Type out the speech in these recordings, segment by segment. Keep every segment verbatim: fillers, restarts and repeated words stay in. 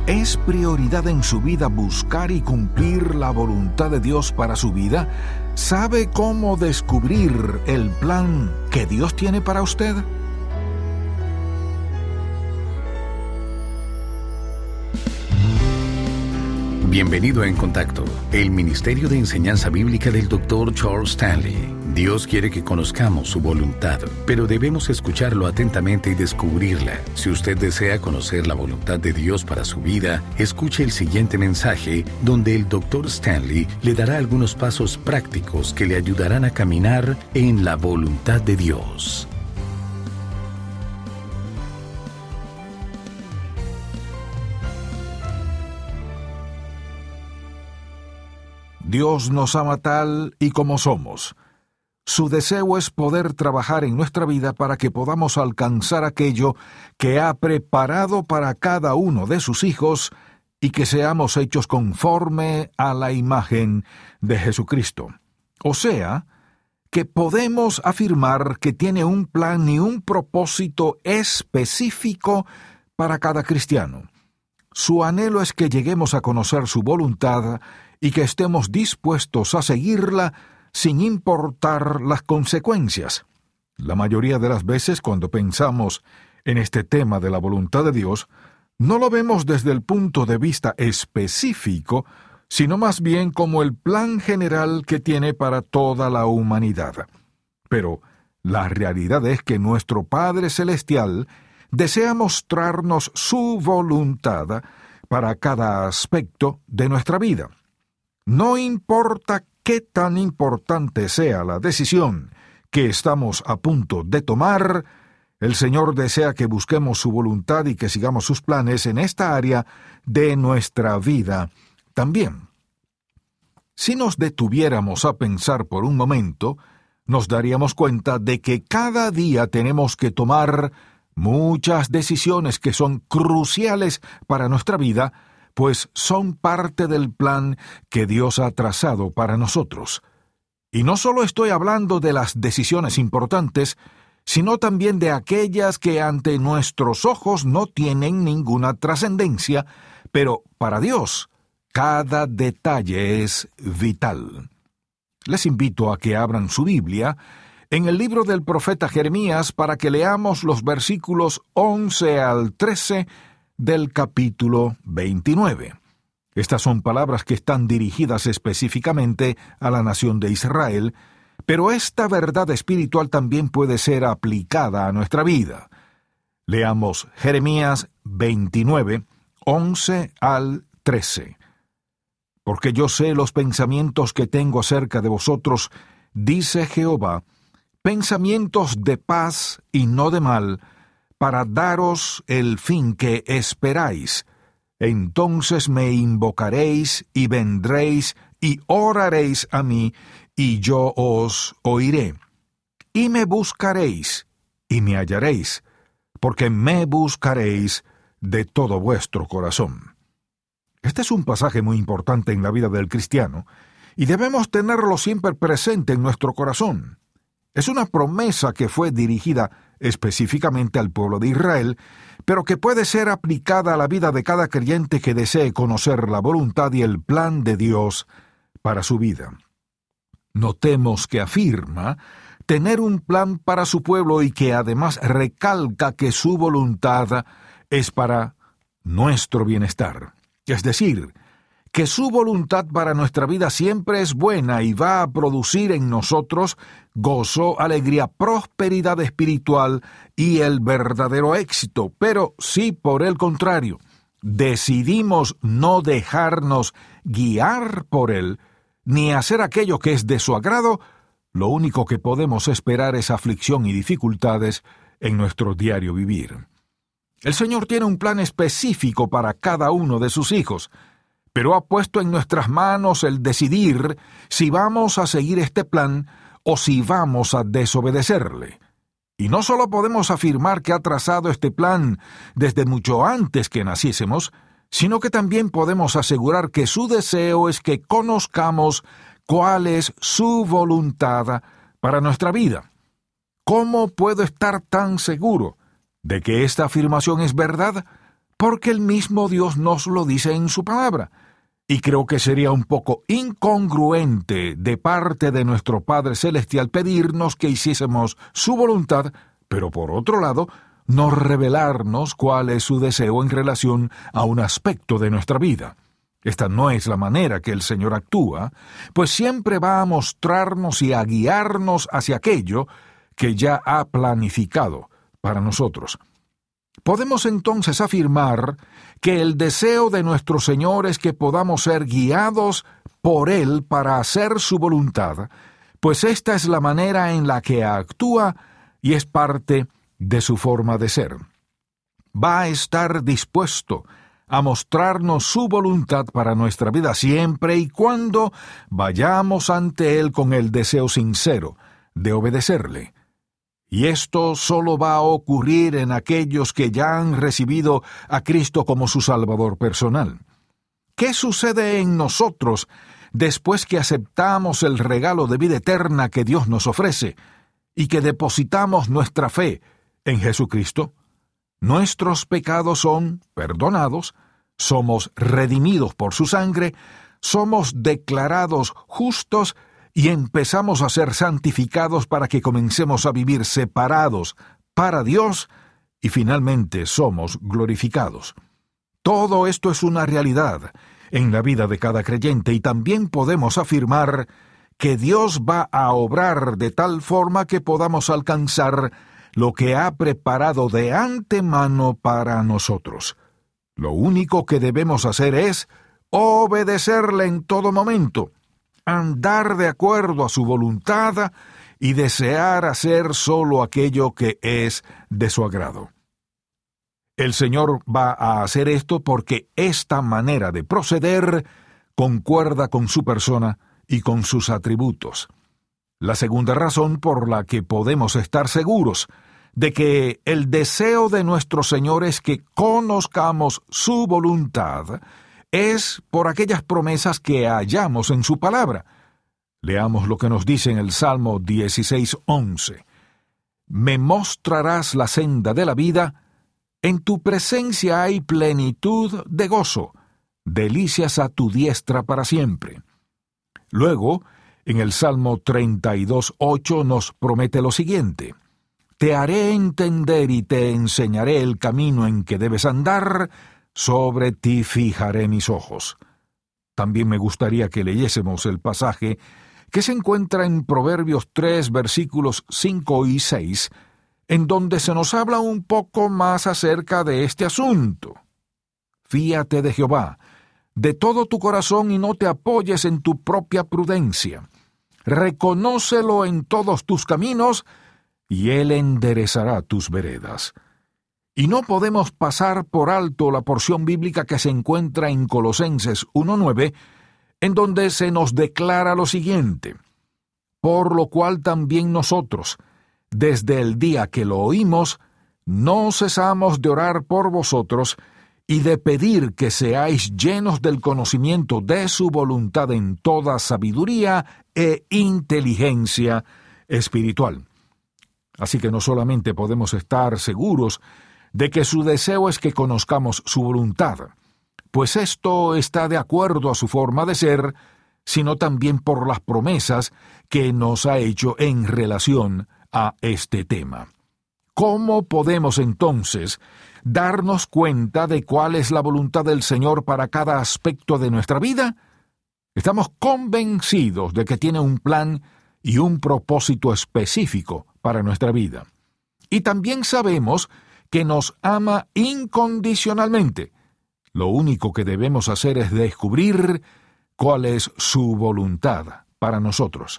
¿Es prioridad en su vida buscar y cumplir la voluntad de Dios para su vida? ¿Sabe cómo descubrir el plan que Dios tiene para usted? Bienvenido a En Contacto, el Ministerio de Enseñanza Bíblica del doctor Charles Stanley. Dios quiere que conozcamos su voluntad, pero debemos escucharlo atentamente y descubrirla. Si usted desea conocer la voluntad de Dios para su vida, escuche el siguiente mensaje, donde el doctor Stanley le dará algunos pasos prácticos que le ayudarán a caminar en la voluntad de Dios. Dios nos ama tal y como somos. Su deseo es poder trabajar en nuestra vida para que podamos alcanzar aquello que ha preparado para cada uno de sus hijos y que seamos hechos conforme a la imagen de Jesucristo. O sea, que podemos afirmar que tiene un plan y un propósito específico para cada cristiano. Su anhelo es que lleguemos a conocer su voluntad y que estemos dispuestos a seguirla sin importar las consecuencias. La mayoría de las veces cuando pensamos en este tema de la voluntad de Dios, no lo vemos desde el punto de vista específico, sino más bien como el plan general que tiene para toda la humanidad. Pero la realidad es que nuestro Padre Celestial desea mostrarnos su voluntad para cada aspecto de nuestra vida. No importa qué tan importante sea la decisión que estamos a punto de tomar, el Señor desea que busquemos su voluntad y que sigamos sus planes en esta área de nuestra vida también. Si nos detuviéramos a pensar por un momento, nos daríamos cuenta de que cada día tenemos que tomar muchas decisiones que son cruciales para nuestra vida, pues son parte del plan que Dios ha trazado para nosotros. Y no solo estoy hablando de las decisiones importantes, sino también de aquellas que ante nuestros ojos no tienen ninguna trascendencia, pero para Dios cada detalle es vital. Les invito a que abran su Biblia en el libro del profeta Jeremías para que leamos los versículos once al trece del capítulo veintinueve. Estas son palabras que están dirigidas específicamente a la nación de Israel, pero esta verdad espiritual también puede ser aplicada a nuestra vida. Leamos Jeremías veintinueve, once al trece. Porque yo sé los pensamientos que tengo acerca de vosotros, dice Jehová, pensamientos de paz y no de mal, para daros el fin que esperáis. Entonces me invocaréis y vendréis y oraréis a mí, y yo os oiré. Y me buscaréis y me hallaréis, porque me buscaréis de todo vuestro corazón. Este es un pasaje muy importante en la vida del cristiano, y debemos tenerlo siempre presente en nuestro corazón. Es una promesa que fue dirigida específicamente al pueblo de Israel, pero que puede ser aplicada a la vida de cada creyente que desee conocer la voluntad y el plan de Dios para su vida. Notemos que afirma tener un plan para su pueblo y que además recalca que su voluntad es para nuestro bienestar. Es decir, que su voluntad para nuestra vida siempre es buena y va a producir en nosotros gozo, alegría, prosperidad espiritual y el verdadero éxito. Pero si por el contrario decidimos no dejarnos guiar por él, ni hacer aquello que es de su agrado, lo único que podemos esperar es aflicción y dificultades en nuestro diario vivir. El Señor tiene un plan específico para cada uno de sus hijos, pero ha puesto en nuestras manos el decidir si vamos a seguir este plan o si vamos a desobedecerle. Y no solo podemos afirmar que ha trazado este plan desde mucho antes que naciésemos, sino que también podemos asegurar que su deseo es que conozcamos cuál es su voluntad para nuestra vida. ¿Cómo puedo estar tan seguro de que esta afirmación es verdad? porque el mismo Dios nos lo dice en su palabra. Y creo que sería un poco incongruente de parte de nuestro Padre Celestial pedirnos que hiciésemos su voluntad, pero por otro lado, no revelarnos cuál es su deseo en relación a un aspecto de nuestra vida. Esta no es la manera que el Señor actúa, pues siempre va a mostrarnos y a guiarnos hacia aquello que ya ha planificado para nosotros. Podemos entonces afirmar que el deseo de nuestro Señor es que podamos ser guiados por Él para hacer su voluntad, pues esta es la manera en la que actúa y es parte de su forma de ser. Va a estar dispuesto a mostrarnos su voluntad para nuestra vida siempre y cuando vayamos ante Él con el deseo sincero de obedecerle. Y esto solo va a ocurrir en aquellos que ya han recibido a Cristo como su Salvador personal. ¿Qué sucede en nosotros después que aceptamos el regalo de vida eterna que Dios nos ofrece y que depositamos nuestra fe en Jesucristo? Nuestros pecados son perdonados, somos redimidos por su sangre, somos declarados justos y empezamos a ser santificados para que comencemos a vivir separados para Dios y finalmente somos glorificados. Todo esto es una realidad en la vida de cada creyente y también podemos afirmar que Dios va a obrar de tal forma que podamos alcanzar lo que ha preparado de antemano para nosotros. Lo único que debemos hacer es obedecerle en todo momento, andar de acuerdo a su voluntad y desear hacer solo aquello que es de su agrado. El Señor va a hacer esto porque esta manera de proceder concuerda con su persona y con sus atributos. La segunda razón por la que podemos estar seguros de que el deseo de nuestro Señor es que conozcamos su voluntad es por aquellas promesas que hallamos en su palabra. Leamos lo que nos dice en el Salmo dieciséis once. Me mostrarás la senda de la vida, en tu presencia hay plenitud de gozo, delicias a tu diestra para siempre. Luego, en el Salmo treinta y dos ocho nos promete lo siguiente. Te haré entender y te enseñaré el camino en que debes andar, sobre ti fijaré mis ojos. También me gustaría que leyésemos el pasaje que se encuentra en Proverbios tres, versículos cinco y seis, en donde se nos habla un poco más acerca de este asunto. Fíate de Jehová, de todo tu corazón y no te apoyes en tu propia prudencia. Reconócelo en todos tus caminos, y Él enderezará tus veredas. Y no podemos pasar por alto la porción bíblica que se encuentra en Colosenses uno nueve, en donde se nos declara lo siguiente: por lo cual también nosotros, desde el día que lo oímos, no cesamos de orar por vosotros y de pedir que seáis llenos del conocimiento de su voluntad en toda sabiduría e inteligencia espiritual. Así que no solamente podemos estar seguros de que su deseo es que conozcamos su voluntad, pues esto está de acuerdo a su forma de ser, sino también por las promesas que nos ha hecho en relación a este tema. ¿Cómo podemos entonces darnos cuenta de cuál es la voluntad del Señor para cada aspecto de nuestra vida? Estamos convencidos de que tiene un plan y un propósito específico para nuestra vida. Y también sabemos que nos ama incondicionalmente. Lo único que debemos hacer es descubrir cuál es su voluntad para nosotros.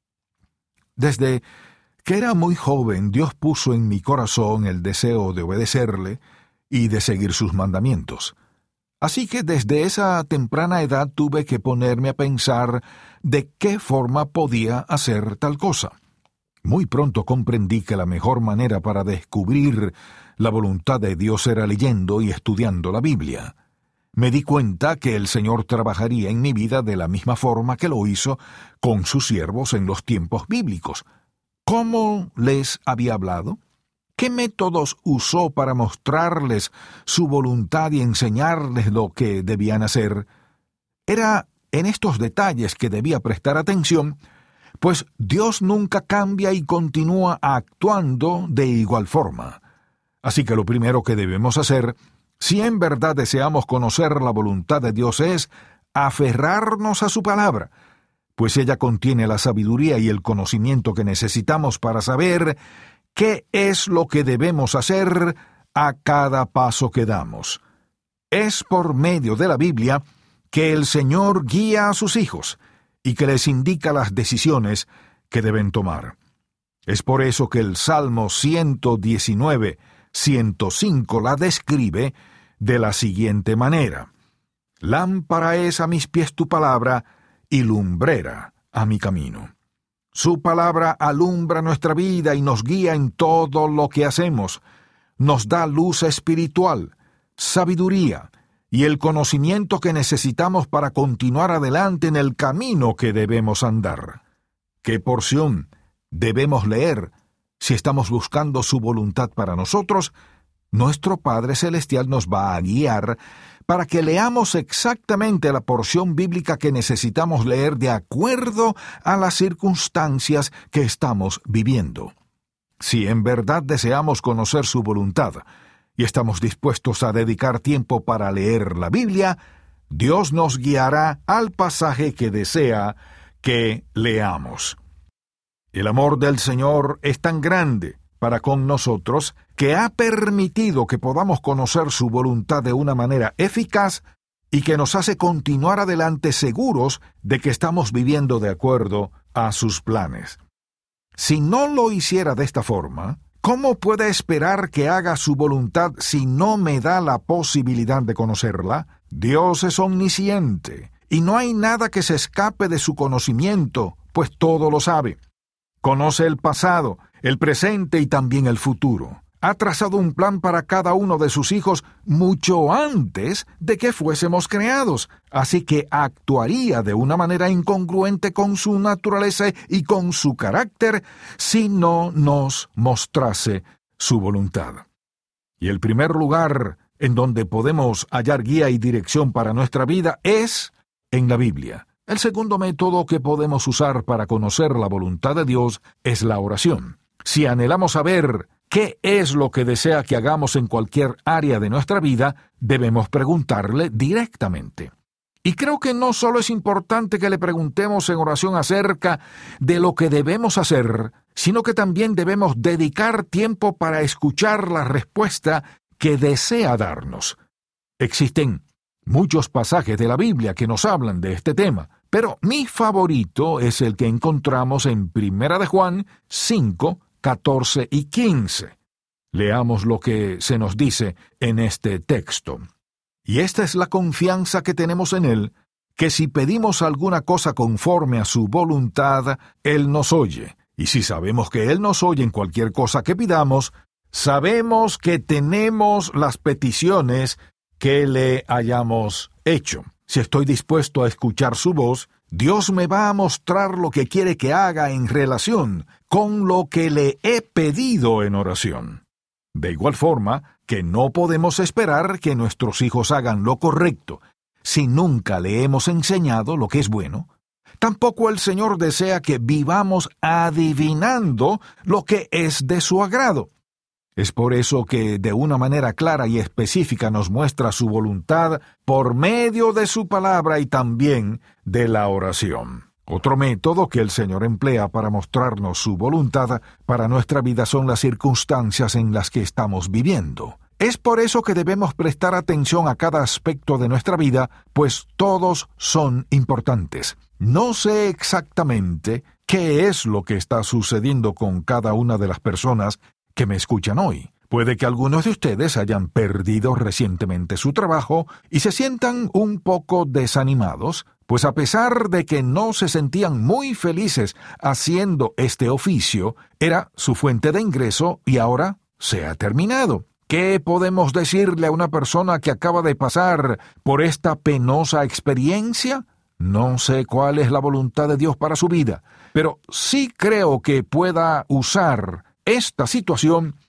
Desde que era muy joven, Dios puso en mi corazón el deseo de obedecerle y de seguir sus mandamientos. Así que desde esa temprana edad tuve que ponerme a pensar de qué forma podía hacer tal cosa. Muy pronto comprendí que la mejor manera para descubrir la voluntad de Dios era leyendo y estudiando la Biblia. Me di cuenta que el Señor trabajaría en mi vida de la misma forma que lo hizo con sus siervos en los tiempos bíblicos. ¿Cómo les había hablado? ¿Qué métodos usó para mostrarles su voluntad y enseñarles lo que debían hacer? Era en estos detalles que debía prestar atención, pues Dios nunca cambia y continúa actuando de igual forma. Así que lo primero que debemos hacer, si en verdad deseamos conocer la voluntad de Dios, es aferrarnos a su palabra, pues ella contiene la sabiduría y el conocimiento que necesitamos para saber qué es lo que debemos hacer a cada paso que damos. Es por medio de la Biblia que el Señor guía a sus hijos y que les indica las decisiones que deben tomar. Es por eso que el Salmo ciento diecinueve, ciento cinco la describe de la siguiente manera: Lámpara es a mis pies tu palabra y lumbrera a mi camino. Su palabra alumbra nuestra vida y nos guía en todo lo que hacemos. Nos da luz espiritual, sabiduría y el conocimiento que necesitamos para continuar adelante en el camino que debemos andar. ¿Qué porción debemos leer si estamos buscando su voluntad para nosotros? Nuestro Padre Celestial nos va a guiar para que leamos exactamente la porción bíblica que necesitamos leer de acuerdo a las circunstancias que estamos viviendo. Si en verdad deseamos conocer su voluntad y estamos dispuestos a dedicar tiempo para leer la Biblia, Dios nos guiará al pasaje que desea que leamos. El amor del Señor es tan grande para con nosotros que ha permitido que podamos conocer su voluntad de una manera eficaz y que nos hace continuar adelante seguros de que estamos viviendo de acuerdo a sus planes. Si no lo hiciera de esta forma, ¿cómo puede esperar que haga su voluntad si no me da la posibilidad de conocerla? Dios es omnisciente, y no hay nada que se escape de su conocimiento, pues todo lo sabe. Conoce el pasado, el presente y también el futuro. Ha trazado un plan para cada uno de sus hijos mucho antes de que fuésemos creados, así que actuaría de una manera incongruente con su naturaleza y con su carácter si no nos mostrase su voluntad. Y el primer lugar en donde podemos hallar guía y dirección para nuestra vida es en la Biblia. El segundo método que podemos usar para conocer la voluntad de Dios es la oración. Si anhelamos saber qué es lo que desea que hagamos en cualquier área de nuestra vida, debemos preguntarle directamente. Y creo que no solo es importante que le preguntemos en oración acerca de lo que debemos hacer, sino que también debemos dedicar tiempo para escuchar la respuesta que desea darnos. Existen muchos pasajes de la Biblia que nos hablan de este tema, pero mi favorito es el que encontramos en Primera de Juan cinco, catorce y quince. Leamos lo que se nos dice en este texto. Y esta es la confianza que tenemos en Él, que si pedimos alguna cosa conforme a su voluntad, Él nos oye. Y si sabemos que Él nos oye en cualquier cosa que pidamos, sabemos que tenemos las peticiones que le hayamos hecho. Si estoy dispuesto a escuchar su voz, Dios me va a mostrar lo que quiere que haga en relación con lo que le he pedido en oración. De igual forma que no podemos esperar que nuestros hijos hagan lo correcto si nunca le hemos enseñado lo que es bueno, tampoco el Señor desea que vivamos adivinando lo que es de su agrado. Es por eso que de una manera clara y específica nos muestra su voluntad por medio de su palabra y también de la oración. Otro método que el Señor emplea para mostrarnos su voluntad para nuestra vida son las circunstancias en las que estamos viviendo. Es por eso que debemos prestar atención a cada aspecto de nuestra vida, pues todos son importantes. No sé exactamente qué es lo que está sucediendo con cada una de las personas que me escuchan hoy. Puede que algunos de ustedes hayan perdido recientemente su trabajo y se sientan un poco desanimados, pues a pesar de que no se sentían muy felices haciendo este oficio, era su fuente de ingreso y ahora se ha terminado. ¿Qué podemos decirle a una persona que acaba de pasar por esta penosa experiencia? No sé cuál es la voluntad de Dios para su vida, pero sí creo que pueda usar esta situación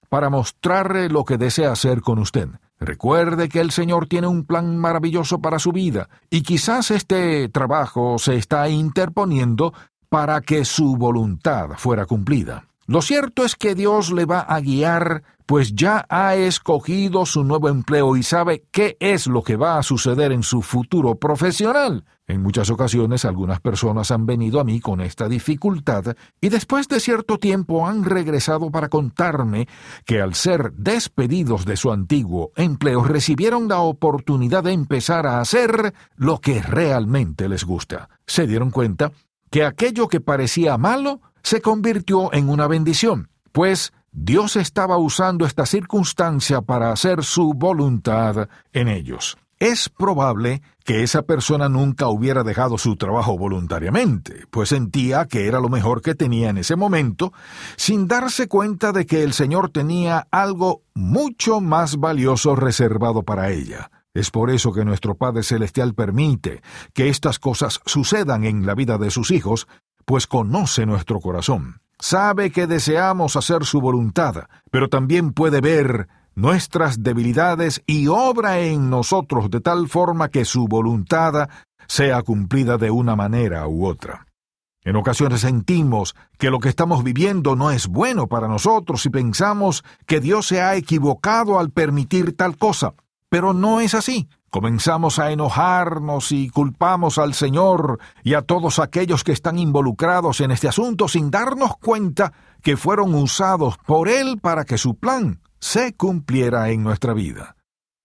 para mostrarle lo que desea hacer con usted. Recuerde que el Señor tiene un plan maravilloso para su vida, y quizás este trabajo se está interponiendo para que su voluntad fuera cumplida. Lo cierto es que Dios le va a guiar, pues ya ha escogido su nuevo empleo y sabe qué es lo que va a suceder en su futuro profesional. En muchas ocasiones algunas personas han venido a mí con esta dificultad y después de cierto tiempo han regresado para contarme que al ser despedidos de su antiguo empleo recibieron la oportunidad de empezar a hacer lo que realmente les gusta. Se dieron cuenta que aquello que parecía malo se convirtió en una bendición, pues Dios estaba usando esta circunstancia para hacer su voluntad en ellos. Es probable que esa persona nunca hubiera dejado su trabajo voluntariamente, pues sentía que era lo mejor que tenía en ese momento, sin darse cuenta de que el Señor tenía algo mucho más valioso reservado para ella. Es por eso que nuestro Padre Celestial permite que estas cosas sucedan en la vida de sus hijos, pues conoce nuestro corazón. Sabe que deseamos hacer su voluntad, pero también puede ver nuestras debilidades y obra en nosotros de tal forma que su voluntad sea cumplida de una manera u otra. En ocasiones sentimos que lo que estamos viviendo no es bueno para nosotros y pensamos que Dios se ha equivocado al permitir tal cosa, pero no es así. Comenzamos a enojarnos y culpamos al Señor y a todos aquellos que están involucrados en este asunto sin darnos cuenta que fueron usados por Él para que su plan se cumpliera en nuestra vida.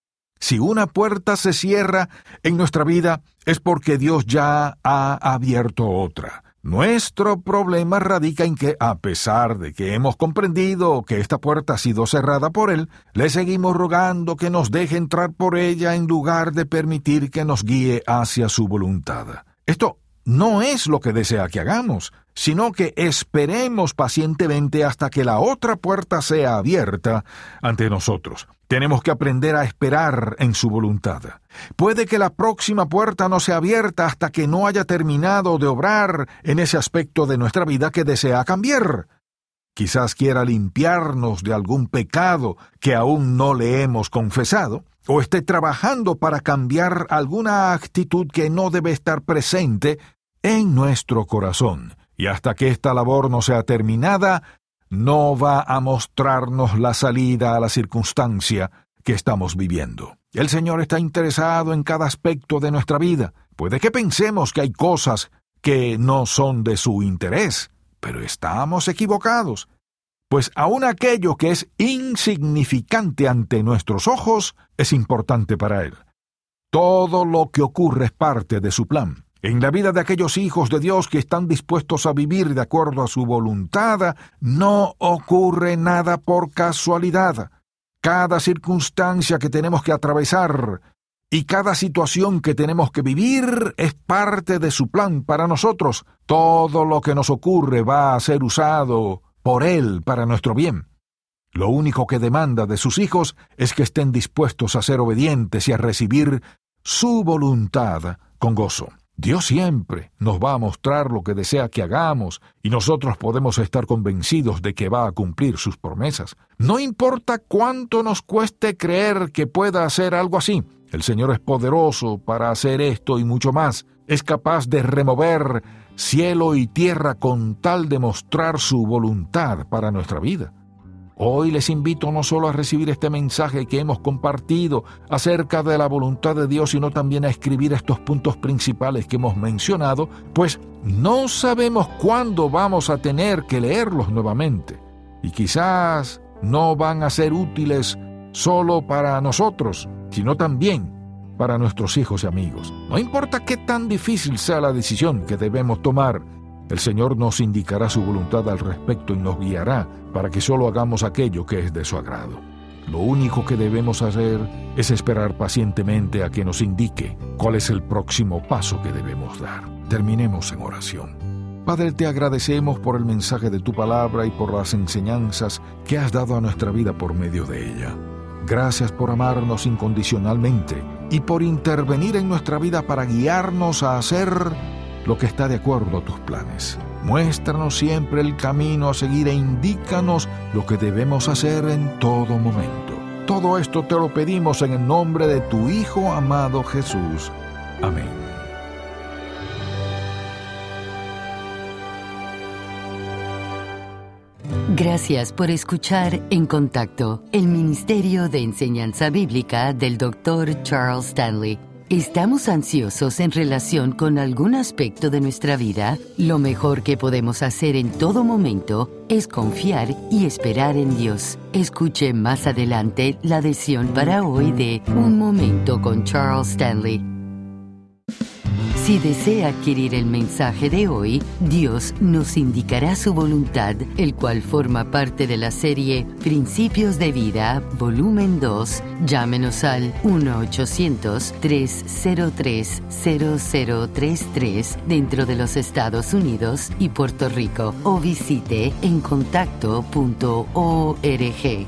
Si una puerta se cierra en nuestra vida es porque Dios ya ha abierto otra. Nuestro problema radica en que, a pesar de que hemos comprendido que esta puerta ha sido cerrada por Él, le seguimos rogando que nos deje entrar por ella en lugar de permitir que nos guíe hacia su voluntad. Esto no es lo que desea que hagamos, sino que esperemos pacientemente hasta que la otra puerta sea abierta ante nosotros. Tenemos que aprender a esperar en su voluntad. Puede que la próxima puerta no sea abierta hasta que no haya terminado de obrar en ese aspecto de nuestra vida que desea cambiar. Quizás quiera limpiarnos de algún pecado que aún no le hemos confesado, o esté trabajando para cambiar alguna actitud que no debe estar presente en nuestro corazón. Y hasta que esta labor no sea terminada, no va a mostrarnos la salida a la circunstancia que estamos viviendo. El Señor está interesado en cada aspecto de nuestra vida. Puede que pensemos que hay cosas que no son de su interés, pero estamos equivocados, pues aun aquello que es insignificante ante nuestros ojos es importante para Él. Todo lo que ocurre es parte de su plan. En la vida de aquellos hijos de Dios que están dispuestos a vivir de acuerdo a su voluntad, no ocurre nada por casualidad. Cada circunstancia que tenemos que atravesar y cada situación que tenemos que vivir es parte de su plan para nosotros. Todo lo que nos ocurre va a ser usado por Él para nuestro bien. Lo único que demanda de sus hijos es que estén dispuestos a ser obedientes y a recibir su voluntad con gozo. Dios siempre nos va a mostrar lo que desea que hagamos y nosotros podemos estar convencidos de que va a cumplir sus promesas. No importa cuánto nos cueste creer que pueda hacer algo así. El Señor es poderoso para hacer esto y mucho más. Es capaz de remover cielo y tierra con tal de mostrar su voluntad para nuestra vida. Hoy les invito no solo a recibir este mensaje que hemos compartido acerca de la voluntad de Dios, sino también a escribir estos puntos principales que hemos mencionado, pues no sabemos cuándo vamos a tener que leerlos nuevamente. Y quizás no van a ser útiles solo para nosotros, sino también para nuestros hijos y amigos. No importa qué tan difícil sea la decisión que debemos tomar, el Señor nos indicará su voluntad al respecto y nos guiará para que solo hagamos aquello que es de su agrado. Lo único que debemos hacer es esperar pacientemente a que nos indique cuál es el próximo paso que debemos dar. Terminemos en oración. Padre, te agradecemos por el mensaje de tu palabra y por las enseñanzas que has dado a nuestra vida por medio de ella. Gracias por amarnos incondicionalmente y por intervenir en nuestra vida para guiarnos a hacer lo que está de acuerdo a tus planes. Muéstranos siempre el camino a seguir e indícanos lo que debemos hacer en todo momento. Todo esto te lo pedimos en el nombre de tu Hijo amado Jesús. Amén. Gracias por escuchar En Contacto, el Ministerio de Enseñanza Bíblica del doctor Charles Stanley. ¿Estamos ansiosos en relación con algún aspecto de nuestra vida? Lo mejor que podemos hacer en todo momento es confiar y esperar en Dios. Escuche más adelante la lección para hoy de Un Momento con Charles Stanley. Si desea adquirir el mensaje de hoy, Dios nos indicará su voluntad, el cual forma parte de la serie Principios de Vida, volumen dos. Llámenos al uno ochocientos, tres cero tres, cero cero tres tres dentro de los Estados Unidos y Puerto Rico o visite en contacto punto org.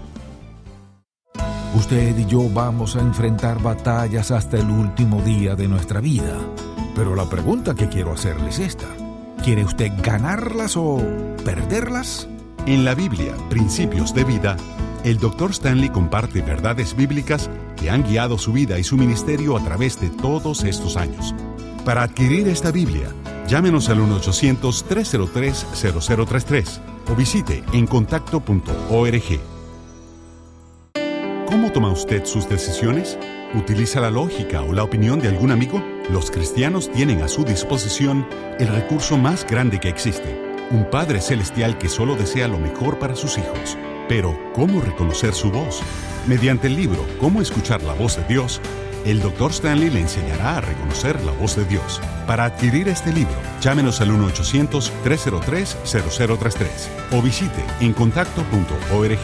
Usted y yo vamos a enfrentar batallas hasta el último día de nuestra vida. Pero la pregunta que quiero hacerle es esta. ¿Quiere usted ganarlas o perderlas? En la Biblia, Principios de Vida, el doctor Stanley comparte verdades bíblicas que han guiado su vida y su ministerio a través de todos estos años. Para adquirir esta Biblia, llámenos al uno ochocientos, tres cero tres, cero cero tres tres o visite en contacto punto org. ¿Cómo toma usted sus decisiones? ¿Utiliza la lógica o la opinión de algún amigo? Los cristianos tienen a su disposición el recurso más grande que existe, un Padre Celestial que solo desea lo mejor para sus hijos. Pero, ¿cómo reconocer su voz? Mediante el libro Cómo escuchar la voz de Dios, el doctor Stanley le enseñará a reconocer la voz de Dios. Para adquirir este libro, llámenos al uno ochocientos, tres cero tres, cero cero tres tres o visite en contacto punto org.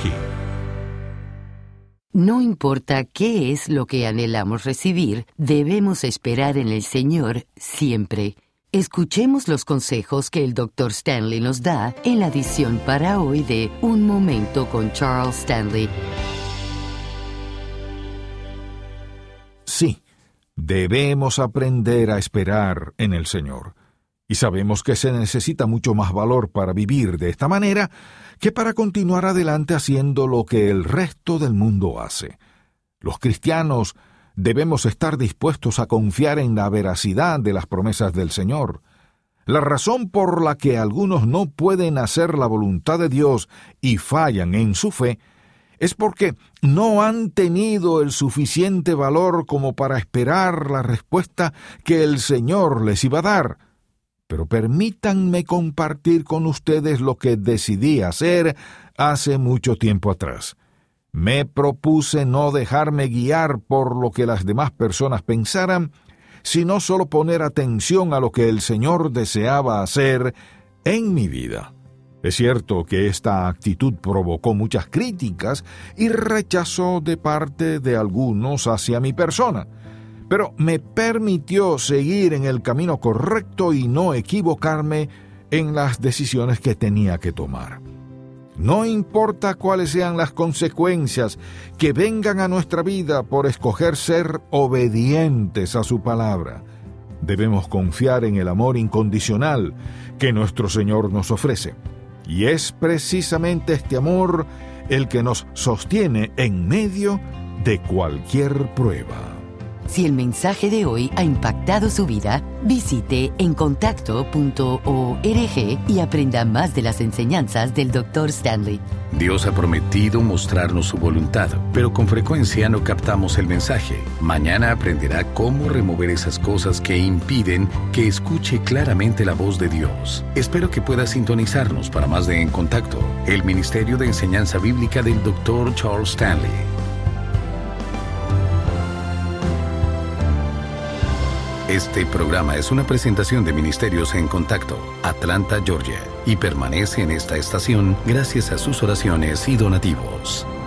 No importa qué es lo que anhelamos recibir, debemos esperar en el Señor siempre. Escuchemos los consejos que el doctor Stanley nos da en la edición para hoy de Un Momento con Charles Stanley. Sí, debemos aprender a esperar en el Señor. Y sabemos que se necesita mucho más valor para vivir de esta manera que para continuar adelante haciendo lo que el resto del mundo hace. Los cristianos debemos estar dispuestos a confiar en la veracidad de las promesas del Señor. La razón por la que algunos no pueden hacer la voluntad de Dios y fallan en su fe es porque no han tenido el suficiente valor como para esperar la respuesta que el Señor les iba a dar. Pero permítanme compartir con ustedes lo que decidí hacer hace mucho tiempo atrás. Me propuse no dejarme guiar por lo que las demás personas pensaran, sino solo poner atención a lo que el Señor deseaba hacer en mi vida. Es cierto que esta actitud provocó muchas críticas y rechazo de parte de algunos hacia mi persona, pero me permitió seguir en el camino correcto y no equivocarme en las decisiones que tenía que tomar. No importa cuáles sean las consecuencias que vengan a nuestra vida por escoger ser obedientes a su palabra, debemos confiar en el amor incondicional que nuestro Señor nos ofrece. Y es precisamente este amor el que nos sostiene en medio de cualquier prueba. Si el mensaje de hoy ha impactado su vida, visite en contacto punto org y aprenda más de las enseñanzas del doctor Stanley. Dios ha prometido mostrarnos su voluntad, pero con frecuencia no captamos el mensaje. Mañana aprenderá cómo remover esas cosas que impiden que escuche claramente la voz de Dios. Espero que pueda sintonizarnos para más de En Contacto, el Ministerio de Enseñanza Bíblica del doctor Charles Stanley. Este programa es una presentación de Ministerios en Contacto, Atlanta, Georgia, y permanece en esta estación gracias a sus oraciones y donativos.